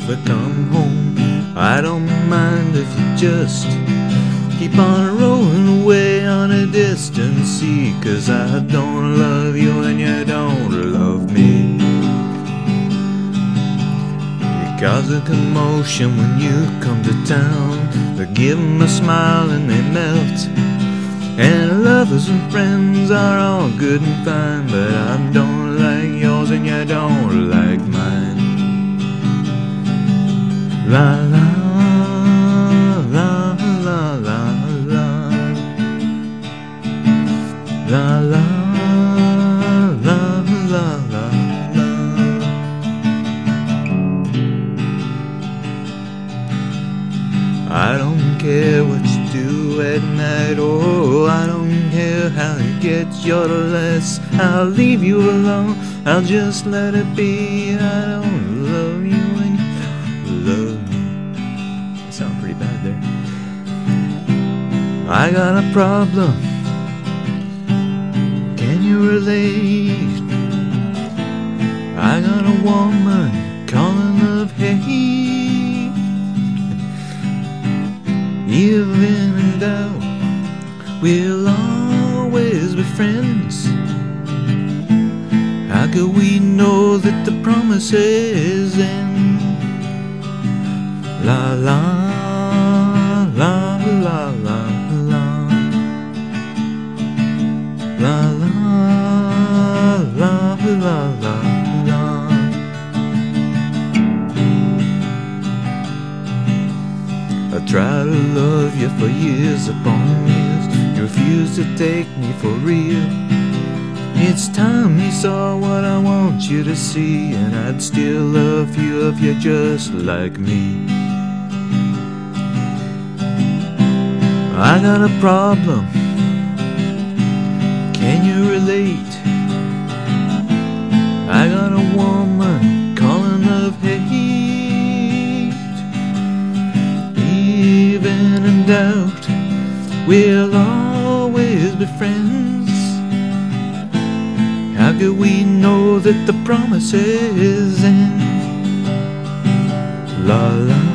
ever come home. I don't mind if you just keep on rolling away on a distant sea, 'cause I don't love you and you don't love me. You cause a commotion when you come to town. They give 'em a smile and they melt. And lovers and friends are all good and fine, but I don't like yours and you don't like mine. La la la la la la la la la la la. I don't care what you do at night, oh, I don't care how you get your less. I'll leave you alone, I'll just let it be. I don't love you and you love me. That sounded pretty bad there. I got a problem, can you relate? I got a woman calling of hate. Even in doubt, we'll always be friends. How could we know that the promises end? La la la la la la la la la la la. I tried to love you for years upon years. You refused to take me for real. It's time you saw what I want you to see, and I'd still love you if you're just like me. I got a problem, can you relate? I got a woman calling of hate. Even in doubt, we'll always be friends. How could we know that the promises end? La la